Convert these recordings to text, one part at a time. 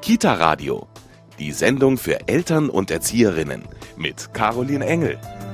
Kita-Radio, die Sendung für Eltern und Erzieherinnen mit Caroline Engel.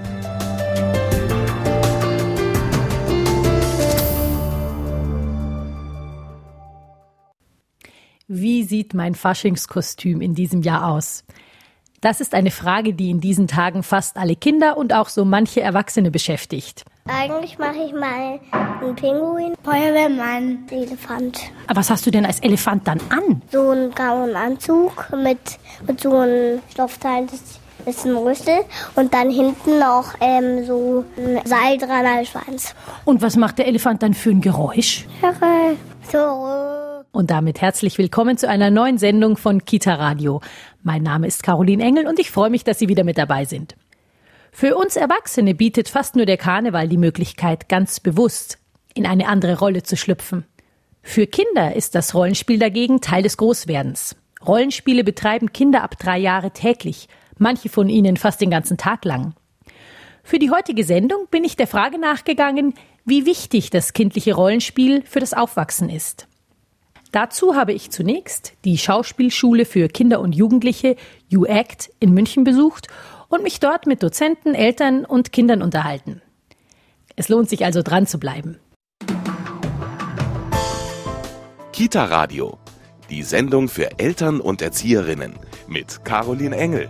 Wie sieht mein Faschingskostüm in diesem Jahr aus? Das ist eine Frage, die in diesen Tagen fast alle Kinder und auch so manche Erwachsene beschäftigt. Eigentlich mache ich mal einen Pinguin, Feuerwehrmann, Elefant. Aber was hast du denn als Elefant dann an? So einen grauen Anzug mit so einem Stoffteil, das ist ein Rüssel. Und dann hinten noch so ein Seil dran als Schwanz. Und was macht der Elefant dann für ein Geräusch? So. Und damit herzlich willkommen zu einer neuen Sendung von Kita-Radio. Mein Name ist Caroline Engel und ich freue mich, dass Sie wieder mit dabei sind. Für uns Erwachsene bietet fast nur der Karneval die Möglichkeit, ganz bewusst in eine andere Rolle zu schlüpfen. Für Kinder ist das Rollenspiel dagegen Teil des Großwerdens. Rollenspiele betreiben Kinder ab 3 Jahre täglich, manche von ihnen fast den ganzen Tag lang. Für die heutige Sendung bin ich der Frage nachgegangen, wie wichtig das kindliche Rollenspiel für das Aufwachsen ist. Dazu habe ich zunächst die Schauspielschule für Kinder und Jugendliche U-ACT in München besucht und mich dort mit Dozenten, Eltern und Kindern unterhalten. Es lohnt sich also dran zu bleiben. Kita-Radio, die Sendung für Eltern und Erzieherinnen mit Caroline Engel.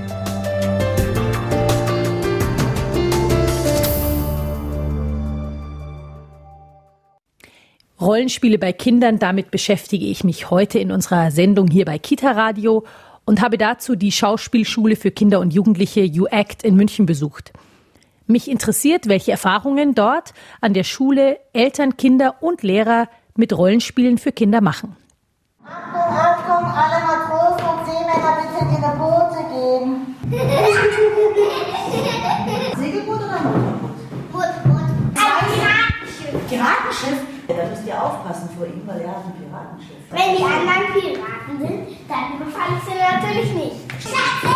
Rollenspiele bei Kindern, damit beschäftige ich mich heute in unserer Sendung hier bei Kita-Radio und habe dazu die Schauspielschule für Kinder und Jugendliche U-ACT in München besucht. Mich interessiert, welche Erfahrungen dort an der Schule Eltern, Kinder und Lehrer mit Rollenspielen für Kinder machen. Achtung, Achtung, alle Matrosen und Seemänner bitte in ihre Boote gehen. Segelboot oder Motorboot? Ein Piratenschiff. Piratenschiff? Da müsst ihr aufpassen vor ihm, weil er hat ein Piratenschiff. Wenn die anderen Piraten sind, dann befalle ich sie natürlich nicht.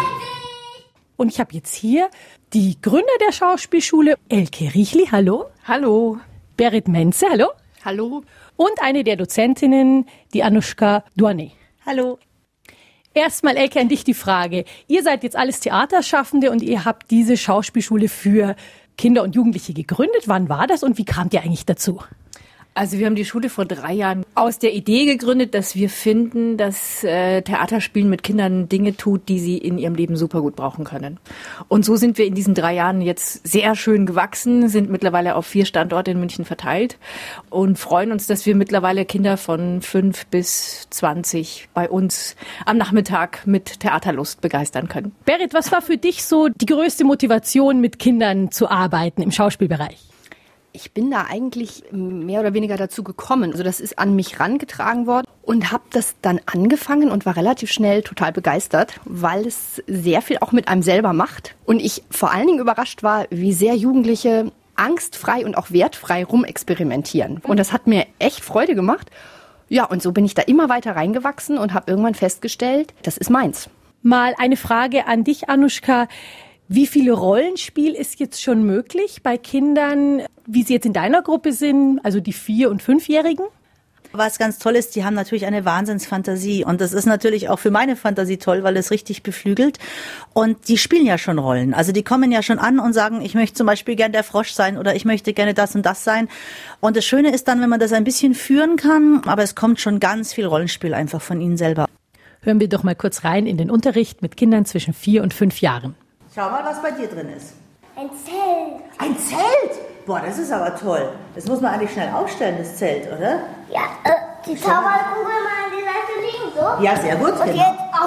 Und ich habe jetzt hier die Gründer der Schauspielschule, Elke Riechli, hallo. Hallo. Berit Menze, hallo. Hallo. Und eine der Dozentinnen, die Anushka Duane. Hallo. Erstmal, Elke, an dich die Frage. Ihr seid jetzt alles Theaterschaffende und ihr habt diese Schauspielschule für Kinder und Jugendliche gegründet. Wann war das und wie kamt ihr eigentlich dazu? Also wir haben die Schule vor 3 Jahren aus der Idee gegründet, dass wir finden, dass Theaterspielen mit Kindern Dinge tut, die sie in ihrem Leben super gut brauchen können. Und so sind wir in diesen 3 Jahren jetzt sehr schön gewachsen, sind mittlerweile auf 4 Standorte in München verteilt und freuen uns, dass wir mittlerweile Kinder von 5 bis 20 bei uns am Nachmittag mit Theaterlust begeistern können. Berit, was war für dich so die größte Motivation, mit Kindern zu arbeiten im Schauspielbereich? Ich bin da eigentlich mehr oder weniger dazu gekommen. Also das ist an mich rangetragen worden und habe das dann angefangen und war relativ schnell total begeistert, weil es sehr viel auch mit einem selber macht. Und ich vor allen Dingen überrascht war, wie sehr Jugendliche angstfrei und auch wertfrei rumexperimentieren. Und das hat mir echt Freude gemacht. Ja, und so bin ich da immer weiter reingewachsen und habe irgendwann festgestellt, das ist meins. Mal eine Frage an dich, Anushka. Wie viele Rollenspiel ist jetzt schon möglich bei Kindern, wie sie jetzt in deiner Gruppe sind, also die 4- und 5-Jährigen? Was ganz toll ist, die haben natürlich eine Wahnsinnsfantasie und das ist natürlich auch für meine Fantasie toll, weil es richtig beflügelt und die spielen ja schon Rollen. Also die kommen ja schon an und sagen, ich möchte zum Beispiel gerne der Frosch sein oder ich möchte gerne das und das sein. Und das Schöne ist dann, wenn man das ein bisschen führen kann, aber es kommt schon ganz viel Rollenspiel einfach von ihnen selber. Hören wir doch mal kurz rein in den Unterricht mit Kindern zwischen 4 und 5 Jahren. Schau mal, was bei dir drin ist. Ein Zelt. Ein Zelt? Boah, das ist aber toll. Das muss man eigentlich schnell aufstellen, das Zelt, oder? Ja, die Zauberkugel mal an die Seite liegen, so. Ja, sehr gut. Und genau.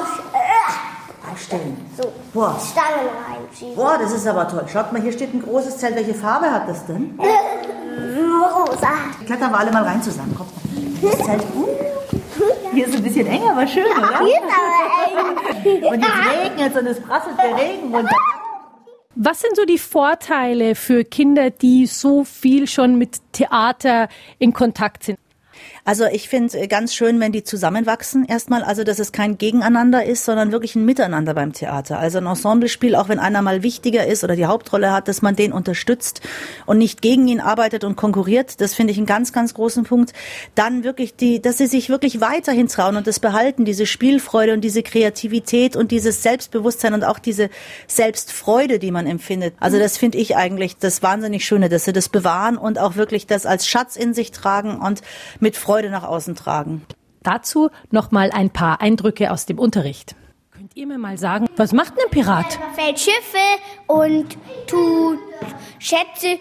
jetzt aufstellen. So, Boah. Stangen reinschieben. Boah, das ist aber toll. Schaut mal, hier steht ein großes Zelt. Welche Farbe hat das denn? Rosa. Klettern wir alle mal rein zusammen. Kommt mal. Das Zelt. Hier ist ein bisschen enger, aber schön, oder? Hier ist aber eng. Und jetzt regnet es und es prasselt der Regen runter. Was sind so die Vorteile für Kinder, die so viel schon mit Theater in Kontakt sind? Also ich finde ganz schön, wenn die zusammenwachsen erstmal, also dass es kein Gegeneinander ist, sondern wirklich ein Miteinander beim Theater. Also ein Ensemblespiel, auch wenn einer mal wichtiger ist oder die Hauptrolle hat, dass man den unterstützt und nicht gegen ihn arbeitet und konkurriert. Das finde ich einen ganz, ganz großen Punkt. Dann wirklich dass sie sich wirklich weiterhin trauen und das behalten, diese Spielfreude und diese Kreativität und dieses Selbstbewusstsein und auch diese Selbstfreude, die man empfindet. Also das finde ich eigentlich das wahnsinnig Schöne, dass sie das bewahren und auch wirklich das als Schatz in sich tragen und mit Freude nach außen tragen. Dazu noch mal ein paar Eindrücke aus dem Unterricht. Könnt ihr mir mal sagen, was macht ein Pirat? Er fällt Schiffe und tut Schätze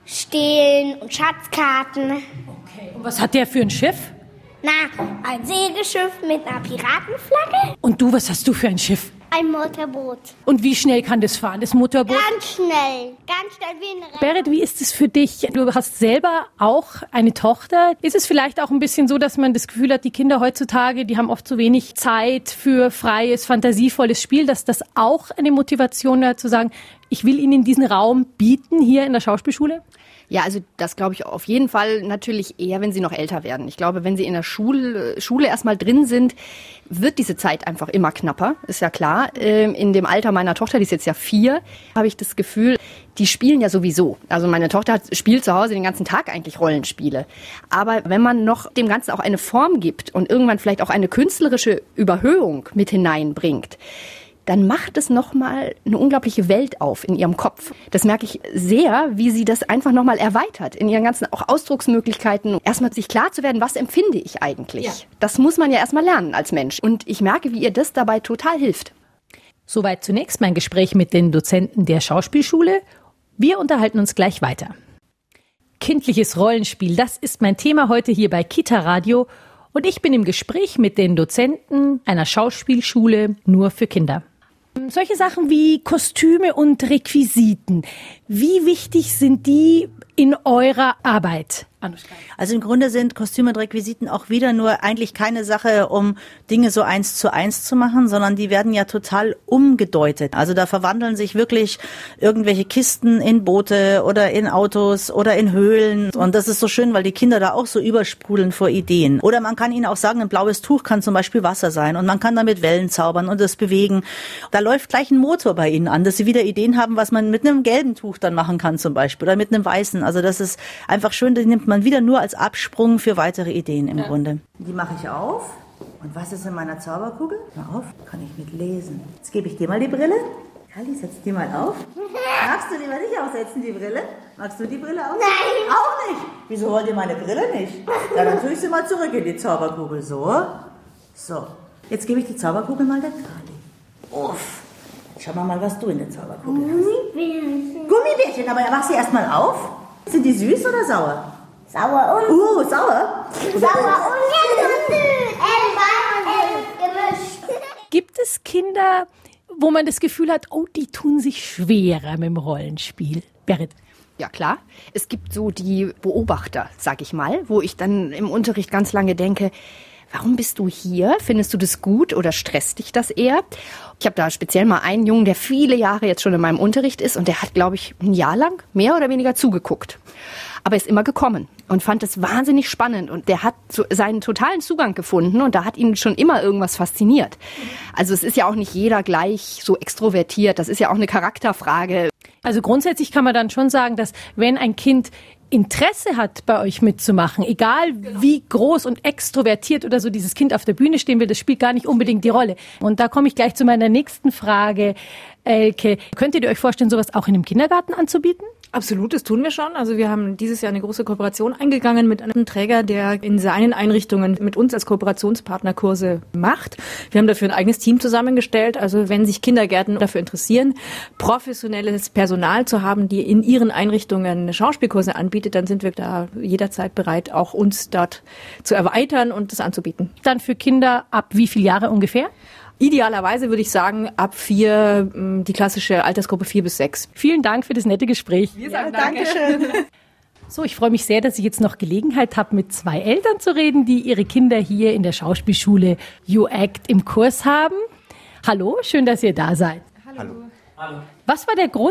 stehlen und Schatzkarten. Okay. Und was hat der für ein Schiff? Na, ein Segelschiff mit einer Piratenflagge. Und du, was hast du für ein Schiff? Ein Motorboot. Und wie schnell kann das fahren, das Motorboot? Ganz schnell wie eine Berit, wie ist es für dich? Du hast selber auch eine Tochter. Ist es vielleicht auch ein bisschen so, dass man das Gefühl hat, die Kinder heutzutage, die haben oft zu wenig Zeit für freies, fantasievolles Spiel, dass das auch eine Motivation hat, zu sagen, ich will ihnen diesen Raum bieten hier in der Schauspielschule? Ja, also das glaube ich auf jeden Fall natürlich eher, wenn sie noch älter werden. Ich glaube, wenn sie in der Schule erstmal drin sind, wird diese Zeit einfach immer knapper, ist ja klar. In dem Alter meiner Tochter, die ist jetzt ja 4, habe ich das Gefühl, die spielen ja sowieso. Also meine Tochter spielt zu Hause den ganzen Tag eigentlich Rollenspiele. Aber wenn man noch dem Ganzen auch eine Form gibt und irgendwann vielleicht auch eine künstlerische Überhöhung mit hineinbringt, dann macht es nochmal eine unglaubliche Welt auf in ihrem Kopf. Das merke ich sehr, wie sie das einfach nochmal erweitert in ihren ganzen auch Ausdrucksmöglichkeiten. Erstmal sich klar zu werden, was empfinde ich eigentlich? Ja. Das muss man ja erstmal lernen als Mensch. Und ich merke, wie ihr das dabei total hilft. Soweit zunächst mein Gespräch mit den Dozenten der Schauspielschule. Wir unterhalten uns gleich weiter. Kindliches Rollenspiel, das ist mein Thema heute hier bei Kita Radio. Und ich bin im Gespräch mit den Dozenten einer Schauspielschule nur für Kinder. Solche Sachen wie Kostüme und Requisiten, wie wichtig sind die in eurer Arbeit? Also im Grunde sind Kostüme und Requisiten auch wieder nur eigentlich keine Sache, um Dinge so 1:1 zu machen, sondern die werden ja total umgedeutet. Also da verwandeln sich wirklich irgendwelche Kisten in Boote oder in Autos oder in Höhlen. Und das ist so schön, weil die Kinder da auch so übersprudeln vor Ideen. Oder man kann ihnen auch sagen, ein blaues Tuch kann zum Beispiel Wasser sein und man kann damit Wellen zaubern und das bewegen. Da läuft gleich ein Motor bei ihnen an, dass sie wieder Ideen haben, was man mit einem gelben Tuch dann machen kann zum Beispiel oder mit einem weißen. Also das ist einfach schön, das nimmt man wieder nur als Absprung für weitere Ideen im Grunde. Die mache ich auf. Und was ist in meiner Zauberkugel? Mal auf, kann ich mit lesen. Jetzt gebe ich dir mal die Brille. Kali, setz die mal auf. Magst du die mal nicht aufsetzen, die Brille? Magst du die Brille auf? Nein. Auch nicht? Wieso wollt ihr meine Brille nicht? Ja, dann tue ich sie mal zurück in die Zauberkugel. So. Jetzt gebe ich die Zauberkugel mal der Kali. Uff. Schauen wir mal, was du in der Zauberkugel hast. Gummibärchen, aber mach sie erst mal auf. Sind die süß oder sauer? Sauer und... Sauer? Sauer und gemischt. Gibt es Kinder, wo man das Gefühl hat, oh, die tun sich schwerer mit dem Rollenspiel? Berit? Ja, klar. Es gibt so die Beobachter, sag ich mal, wo ich dann im Unterricht ganz lange denke, warum bist du hier? Findest du das gut oder stresst dich das eher? Ich habe da speziell mal einen Jungen, der viele Jahre jetzt schon in meinem Unterricht ist und der hat, glaube ich, ein Jahr lang mehr oder weniger zugeguckt. Aber er ist immer gekommen und fand es wahnsinnig spannend und der hat so seinen totalen Zugang gefunden und da hat ihn schon immer irgendwas fasziniert. Also es ist ja auch nicht jeder gleich so extrovertiert, das ist ja auch eine Charakterfrage. Also grundsätzlich kann man dann schon sagen, dass wenn ein Kind Interesse hat, bei euch mitzumachen, egal wie groß und extrovertiert oder so dieses Kind auf der Bühne stehen will, das spielt gar nicht unbedingt die Rolle. Und da komme ich gleich zu meiner nächsten Frage. Elke, könntet ihr euch vorstellen, sowas auch in einem Kindergarten anzubieten? Absolut, das tun wir schon. Also wir haben dieses Jahr eine große Kooperation eingegangen mit einem Träger, der in seinen Einrichtungen mit uns als Kooperationspartner Kurse macht. Wir haben dafür ein eigenes Team zusammengestellt. Also wenn sich Kindergärten dafür interessieren, professionelles Personal zu haben, die in ihren Einrichtungen Schauspielkurse anbietet, dann sind wir da jederzeit bereit, auch uns dort zu erweitern und das anzubieten. Dann für Kinder ab wie viele Jahre ungefähr? Idealerweise würde ich sagen, ab 4, die klassische Altersgruppe 4 bis 6. Vielen Dank für das nette Gespräch. Wir sagen Dankeschön. So, ich freue mich sehr, dass ich jetzt noch Gelegenheit habe, mit 2 Eltern zu reden, die ihre Kinder hier in der Schauspielschule You-Act im Kurs haben. Hallo, schön, dass ihr da seid. Hallo. Was war der Grund,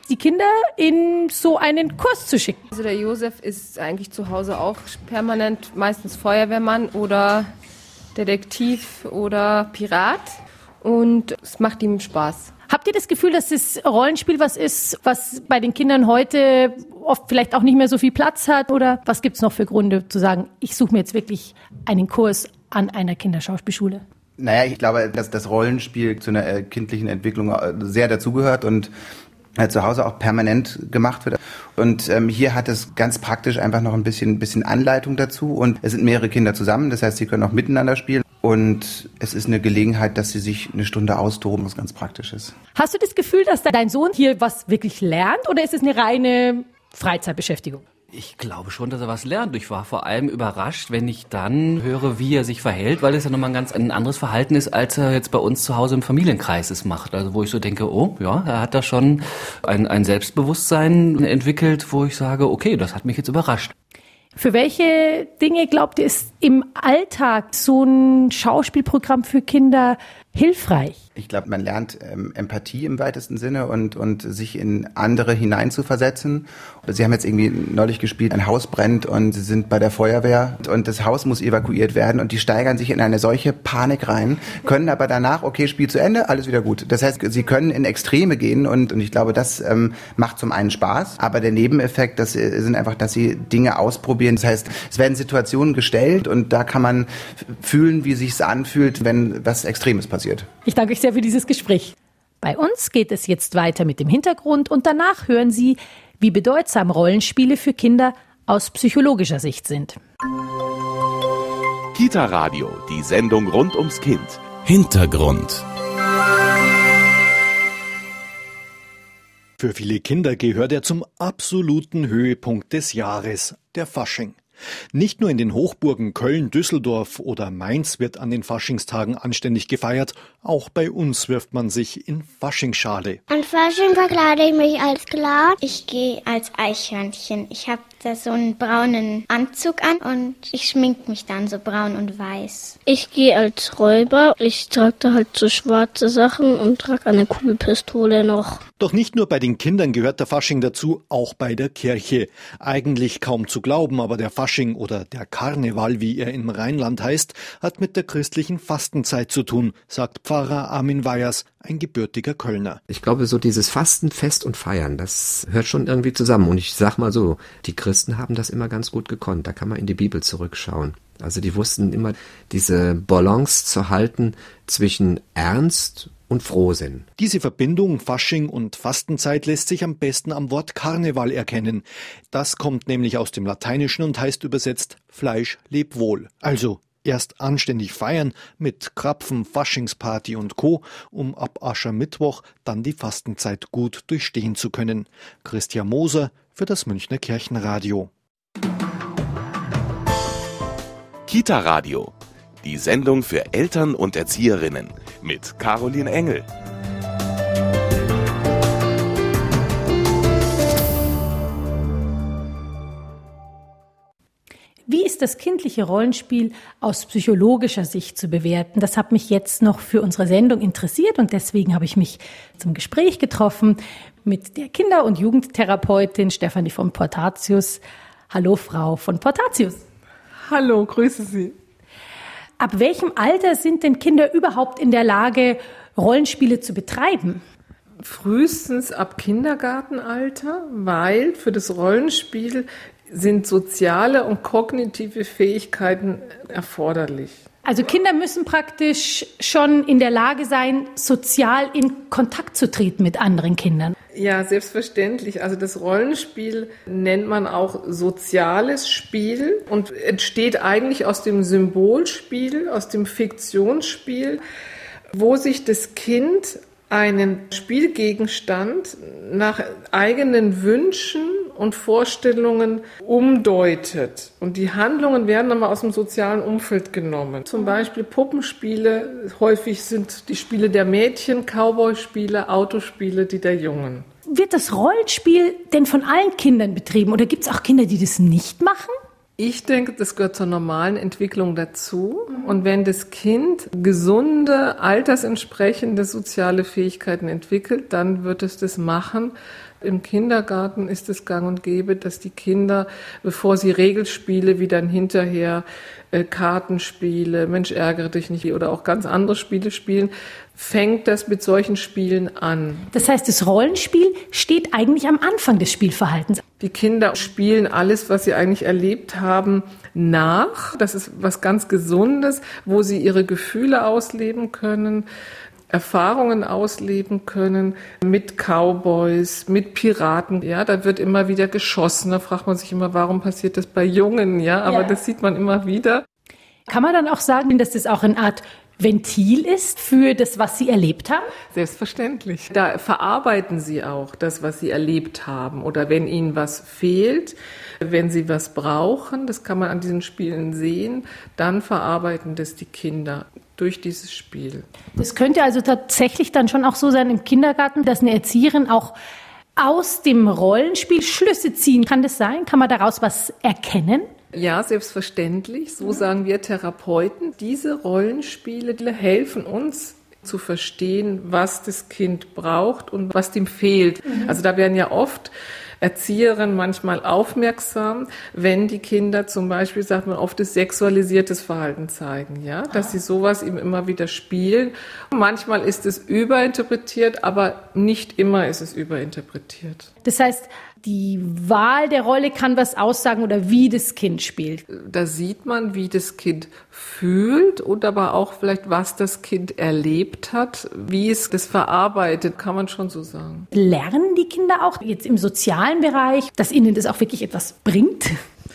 die Kinder in so einen Kurs zu schicken? Also der Josef ist eigentlich zu Hause auch permanent meistens Feuerwehrmann oder Detektiv oder Pirat und es macht ihm Spaß. Habt ihr das Gefühl, dass das Rollenspiel was ist, was bei den Kindern heute oft vielleicht auch nicht mehr so viel Platz hat? Oder was gibt's noch für Gründe zu sagen, ich suche mir jetzt wirklich einen Kurs an einer Kinderschauspielschule? Naja, ich glaube, dass das Rollenspiel zu einer kindlichen Entwicklung sehr dazugehört und zu Hause auch permanent gemacht wird. Und hier hat es ganz praktisch einfach noch ein bisschen Anleitung dazu. Und es sind mehrere Kinder zusammen, das heißt, sie können auch miteinander spielen. Und es ist eine Gelegenheit, dass sie sich eine Stunde austoben, was ganz praktisch ist. Hast du das Gefühl, dass dein Sohn hier was wirklich lernt oder ist es eine reine Freizeitbeschäftigung? Ich glaube schon, dass er was lernt. Ich war vor allem überrascht, wenn ich dann höre, wie er sich verhält, weil es ja nochmal ein anderes Verhalten ist, als er jetzt bei uns zu Hause im Familienkreis es macht. Also wo ich so denke, oh ja, er hat da schon ein Selbstbewusstsein entwickelt, wo ich sage, okay, das hat mich jetzt überrascht. Für welche Dinge, glaubt ihr, ist im Alltag so ein Schauspielprogramm für Kinder hilfreich? Ich glaube, man lernt Empathie im weitesten Sinne und sich in andere hineinzuversetzen. Sie haben jetzt irgendwie neulich gespielt, ein Haus brennt und sie sind bei der Feuerwehr und das Haus muss evakuiert werden und die steigern sich in eine solche Panik rein, können aber danach, okay, Spiel zu Ende, alles wieder gut. Das heißt, sie können in Extreme gehen und ich glaube, das macht zum einen Spaß, aber der Nebeneffekt, das sind einfach, dass sie Dinge ausprobieren. Das heißt, es werden Situationen gestellt und da kann man fühlen, wie sich's anfühlt, wenn was Extremes passiert. Ich danke euch sehr für dieses Gespräch. Bei uns geht es jetzt weiter mit dem Hintergrund und danach hören Sie, wie bedeutsam Rollenspiele für Kinder aus psychologischer Sicht sind. Kita Radio, die Sendung rund ums Kind. Hintergrund. Für viele Kinder gehört er zum absoluten Höhepunkt des Jahres, der Fasching. Nicht nur in den Hochburgen Köln, Düsseldorf oder Mainz wird an den Faschingstagen anständig gefeiert, auch bei uns wirft man sich in Faschingsschale. An Fasching verkleide ich mich als Clown. Ich gehe als Eichhörnchen. Ich habe da so einen braunen Anzug an und ich schmink mich dann so braun und weiß. Ich gehe als Räuber. Ich trage da halt so schwarze Sachen und trage eine Kugelpistole noch. Doch nicht nur bei den Kindern gehört der Fasching dazu, auch bei der Kirche. Eigentlich kaum zu glauben, aber der Fasching oder der Karneval, wie er im Rheinland heißt, hat mit der christlichen Fastenzeit zu tun, sagt Pfarrer Armin Weyers, ein gebürtiger Kölner. Ich glaube, so dieses Fasten, Fest und Feiern, das hört schon irgendwie zusammen. Und ich sag mal so, die Christen haben das immer ganz gut gekonnt. Da kann man in die Bibel zurückschauen. Also die wussten immer, diese Balance zu halten zwischen Ernst und Frohsinn. Diese Verbindung Fasching und Fastenzeit lässt sich am besten am Wort Karneval erkennen. Das kommt nämlich aus dem Lateinischen und heißt übersetzt Fleisch leb wohl. Also erst anständig feiern mit Krapfen, Faschingsparty und Co., um ab Aschermittwoch dann die Fastenzeit gut durchstehen zu können. Christian Moser für das Münchner Kirchenradio. Kita Radio, die Sendung für Eltern und Erzieherinnen mit Caroline Engel. Wie ist das kindliche Rollenspiel aus psychologischer Sicht zu bewerten? Das hat mich jetzt noch für unsere Sendung interessiert und deswegen habe ich mich zum Gespräch getroffen mit der Kinder- und Jugendtherapeutin Stefanie von Portatius. Hallo, Frau von Portatius. Hallo, grüße Sie. Ab welchem Alter sind denn Kinder überhaupt in der Lage, Rollenspiele zu betreiben? Frühestens ab Kindergartenalter, weil für das Rollenspiel sind soziale und kognitive Fähigkeiten erforderlich. Also Kinder müssen praktisch schon in der Lage sein, sozial in Kontakt zu treten mit anderen Kindern. Ja, selbstverständlich. Also das Rollenspiel nennt man auch soziales Spiel und entsteht eigentlich aus dem Symbolspiel, aus dem Fiktionsspiel, wo sich das Kind einen Spielgegenstand nach eigenen Wünschen und Vorstellungen umdeutet. Und die Handlungen werden dann mal aus dem sozialen Umfeld genommen. Zum Beispiel Puppenspiele, häufig sind die Spiele der Mädchen, Cowboy-Spiele, Autospiele, die der Jungen. Wird das Rollenspiel denn von allen Kindern betrieben oder gibt es auch Kinder, die das nicht machen? Ich denke, das gehört zur normalen Entwicklung dazu. Und wenn das Kind gesunde, altersentsprechende soziale Fähigkeiten entwickelt, dann wird es das machen. Im Kindergarten ist es gang und gäbe, dass die Kinder, bevor sie Regelspiele wie dann hinterher Kartenspiele, Mensch ärgere dich nicht oder auch ganz andere Spiele spielen, fängt das mit solchen Spielen an. Das heißt, das Rollenspiel steht eigentlich am Anfang des Spielverhaltens. Die Kinder spielen alles, was sie eigentlich erlebt haben, nach. Das ist was ganz Gesundes, wo sie ihre Gefühle ausleben können, Erfahrungen ausleben können mit Cowboys, mit Piraten. Ja, da wird immer wieder geschossen. Da fragt man sich immer, warum passiert das bei Jungen? Ja, aber das sieht man immer wieder. Kann man dann auch sagen, dass das auch eine Art Ventil ist für das, was Sie erlebt haben? Selbstverständlich. Da verarbeiten Sie auch das, was Sie erlebt haben. Oder wenn Ihnen was fehlt, wenn Sie was brauchen, das kann man an diesen Spielen sehen, dann verarbeiten das die Kinder durch dieses Spiel. Das könnte also tatsächlich dann schon auch so sein im Kindergarten, dass eine Erzieherin auch aus dem Rollenspiel Schlüsse ziehen. Kann das sein? Kann man daraus was erkennen? Ja, selbstverständlich. So sagen wir Therapeuten. Diese Rollenspiele helfen uns zu verstehen, was das Kind braucht und was dem fehlt. Also da werden ja oft Erzieherinnen manchmal aufmerksam, wenn die Kinder zum Beispiel, sagt man oft, das sexualisiertes Verhalten zeigen, ja, dass sie sowas eben immer wieder spielen. Manchmal ist es überinterpretiert, aber nicht immer ist es überinterpretiert. Das heißt, die Wahl der Rolle kann was aussagen oder wie das Kind spielt. Da sieht man, wie das Kind fühlt und aber auch vielleicht, was das Kind erlebt hat, wie es das verarbeitet, kann man schon so sagen. Lernen die Kinder auch jetzt im sozialen Bereich, dass ihnen das auch wirklich etwas bringt?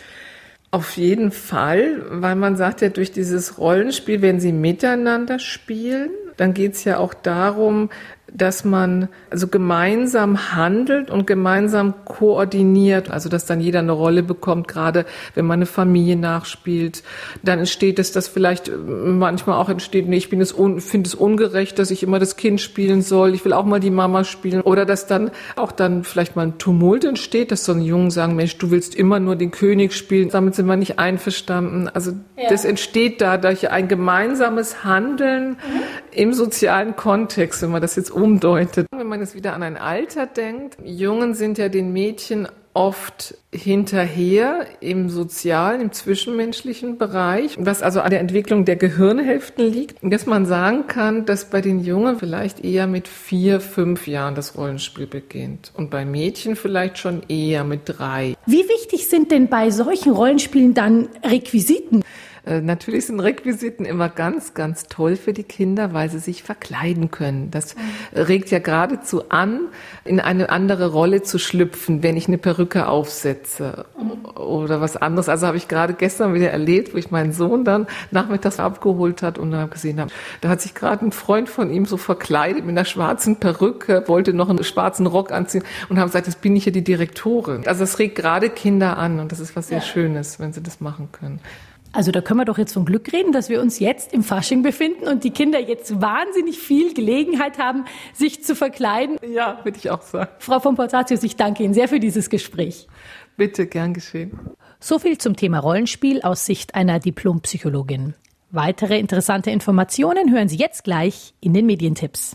Auf jeden Fall, weil man sagt ja, durch dieses Rollenspiel, wenn sie miteinander spielen, dann geht es ja auch darum, dass man also gemeinsam handelt und gemeinsam koordiniert, also dass dann jeder eine Rolle bekommt, gerade wenn man eine Familie nachspielt, dann entsteht es, dass vielleicht manchmal auch entsteht, nee, ich finde es ungerecht, dass ich immer das Kind spielen soll, ich will auch mal die Mama spielen, oder dass dann auch dann vielleicht mal ein Tumult entsteht, dass so ein Jungen sagen, Mensch, du willst immer nur den König spielen, damit sind wir nicht einverstanden, also das entsteht da durch ein gemeinsames Handeln im sozialen Kontext, wenn man das jetzt umdeutet. Wenn man jetzt wieder an ein Alter denkt, Jungen sind ja den Mädchen oft hinterher im sozialen, im zwischenmenschlichen Bereich, was also an der Entwicklung der Gehirnhälften liegt. Und dass man sagen kann, dass bei den Jungen vielleicht eher mit 4, 5 Jahren das Rollenspiel beginnt und bei Mädchen vielleicht schon eher mit 3. Wie wichtig sind denn bei solchen Rollenspielen dann Requisiten? Natürlich sind Requisiten immer ganz, ganz toll für die Kinder, weil sie sich verkleiden können. Das regt ja geradezu an, in eine andere Rolle zu schlüpfen, wenn ich eine Perücke aufsetze oder was anderes. Also habe ich gerade gestern wieder erlebt, wo ich meinen Sohn dann nachmittags abgeholt hat und dann gesehen habe, da hat sich gerade ein Freund von ihm so verkleidet mit einer schwarzen Perücke, wollte noch einen schwarzen Rock anziehen und haben gesagt, jetzt bin ich ja die Direktorin. Also das regt gerade Kinder an und das ist was sehr Schönes, wenn sie das machen können. Also da können wir doch jetzt von Glück reden, dass wir uns jetzt im Fasching befinden und die Kinder jetzt wahnsinnig viel Gelegenheit haben, sich zu verkleiden. Ja, würde ich auch sagen. Frau von Portatius, ich danke Ihnen sehr für dieses Gespräch. Bitte, gern geschehen. So viel zum Thema Rollenspiel aus Sicht einer Diplompsychologin. Weitere interessante Informationen hören Sie jetzt gleich in den Medientipps.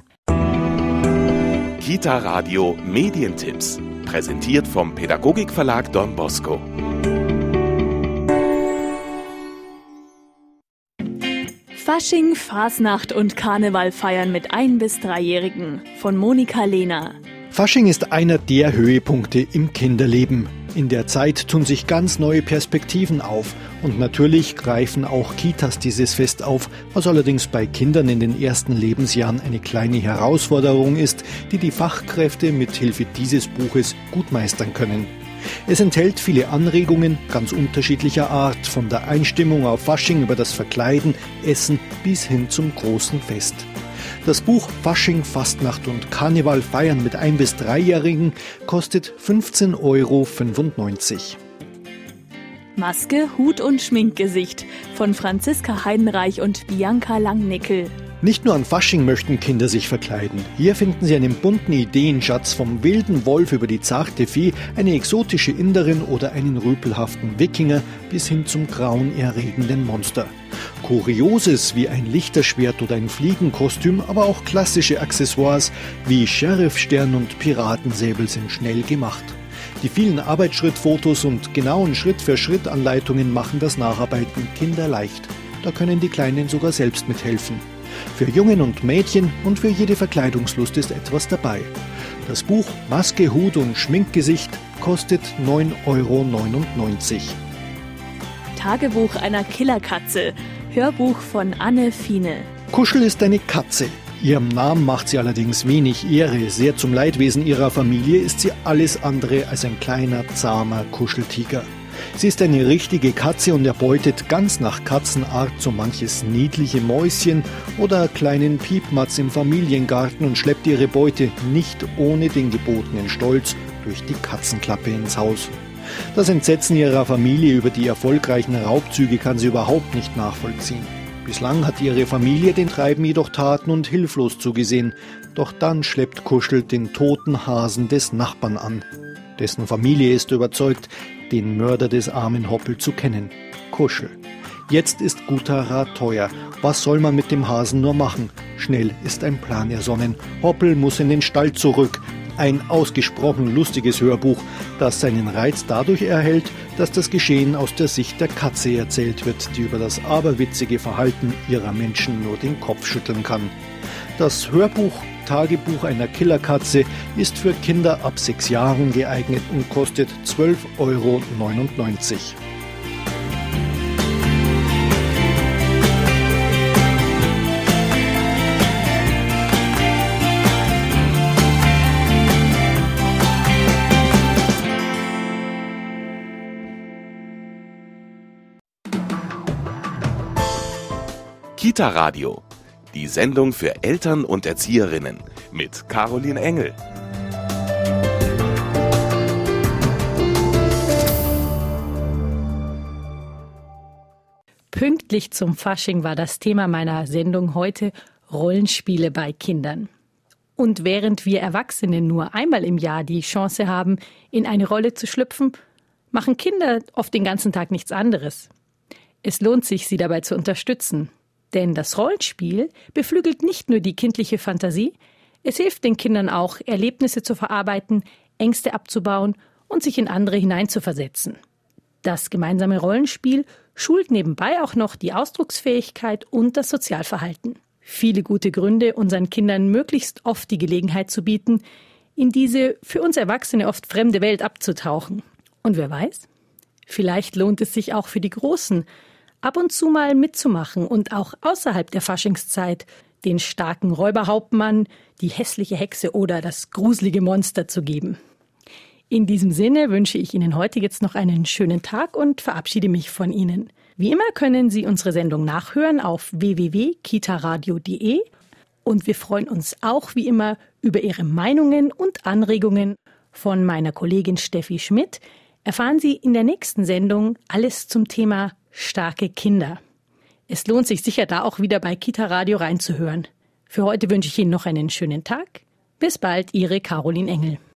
Kita Radio Medientipps. Präsentiert vom Pädagogikverlag Don Bosco. Fasching, Fasnacht und Karneval feiern mit 1- bis 3-Jährigen von Monika Lehner. Fasching ist einer der Höhepunkte im Kinderleben. In der Zeit tun sich ganz neue Perspektiven auf und natürlich greifen auch Kitas dieses Fest auf, was allerdings bei Kindern in den ersten Lebensjahren eine kleine Herausforderung ist, die die Fachkräfte mit Hilfe dieses Buches gut meistern können. Es enthält viele Anregungen ganz unterschiedlicher Art, von der Einstimmung auf Fasching über das Verkleiden, Essen bis hin zum großen Fest. Das Buch Fasching, Fastnacht und Karneval feiern mit 1- bis 3-Jährigen kostet 15,95 €. Maske, Hut und Schminkgesicht von Franziska Heidenreich und Bianca Langnickel. Nicht nur an Fasching möchten Kinder sich verkleiden. Hier finden Sie einen bunten Ideenschatz vom wilden Wolf über die zarte Fee, eine exotische Inderin oder einen rüpelhaften Wikinger bis hin zum grauenerregenden Monster. Kurioses wie ein Lichterschwert oder ein Fliegenkostüm, aber auch klassische Accessoires wie Sheriffstern und Piratensäbel sind schnell gemacht. Die vielen Arbeitsschrittfotos und genauen Schritt-für-Schritt-Anleitungen machen das Nacharbeiten kinderleicht. Da können die Kleinen sogar selbst mithelfen. Für Jungen und Mädchen und für jede Verkleidungslust ist etwas dabei. Das Buch Maske, Hut und Schminkgesicht kostet 9,99 €. Tagebuch einer Killerkatze. Hörbuch von Anne Fiene. Kuschel ist eine Katze. Ihrem Namen macht sie allerdings wenig Ehre. Sehr zum Leidwesen ihrer Familie ist sie alles andere als ein kleiner, zahmer Kuscheltiger. Sie ist eine richtige Katze und erbeutet ganz nach Katzenart so manches niedliche Mäuschen oder kleinen Piepmatz im Familiengarten und schleppt ihre Beute nicht ohne den gebotenen Stolz durch die Katzenklappe ins Haus. Das Entsetzen ihrer Familie über die erfolgreichen Raubzüge kann sie überhaupt nicht nachvollziehen. Bislang hat ihre Familie den Treiben jedoch taten- und hilflos zugesehen. Doch dann schleppt Kuschel den toten Hasen des Nachbarn an. Dessen Familie ist überzeugt, den Mörder des armen Hoppel zu kennen. Kuschel. Jetzt ist guter Rat teuer. Was soll man mit dem Hasen nur machen? Schnell ist ein Plan ersonnen. Hoppel muss in den Stall zurück. Ein ausgesprochen lustiges Hörbuch, das seinen Reiz dadurch erhält, dass das Geschehen aus der Sicht der Katze erzählt wird, die über das aberwitzige Verhalten ihrer Menschen nur den Kopf schütteln kann. Das Hörbuch Tagebuch einer Killerkatze ist für Kinder ab 6 Jahren geeignet und kostet 12,99 €. Kita Radio, die Sendung für Eltern und Erzieherinnen mit Caroline Engel. Pünktlich zum Fasching war das Thema meiner Sendung heute Rollenspiele bei Kindern. Und während wir Erwachsene nur einmal im Jahr die Chance haben, in eine Rolle zu schlüpfen, machen Kinder oft den ganzen Tag nichts anderes. Es lohnt sich, sie dabei zu unterstützen. Denn das Rollenspiel beflügelt nicht nur die kindliche Fantasie, es hilft den Kindern auch, Erlebnisse zu verarbeiten, Ängste abzubauen und sich in andere hineinzuversetzen. Das gemeinsame Rollenspiel schult nebenbei auch noch die Ausdrucksfähigkeit und das Sozialverhalten. Viele gute Gründe, unseren Kindern möglichst oft die Gelegenheit zu bieten, in diese für uns Erwachsene oft fremde Welt abzutauchen. Und wer weiß, vielleicht lohnt es sich auch für die Großen, ab und zu mal mitzumachen und auch außerhalb der Faschingszeit den starken Räuberhauptmann, die hässliche Hexe oder das gruselige Monster zu geben. In diesem Sinne wünsche ich Ihnen heute jetzt noch einen schönen Tag und verabschiede mich von Ihnen. Wie immer können Sie unsere Sendung nachhören auf www.kitaradio.de und wir freuen uns auch wie immer über Ihre Meinungen und Anregungen. Von meiner Kollegin Steffi Schmidt erfahren Sie in der nächsten Sendung alles zum Thema starke Kinder. Es lohnt sich sicher, da auch wieder bei Kita Radio reinzuhören. Für heute wünsche ich Ihnen noch einen schönen Tag. Bis bald, Ihre Caroline Engel.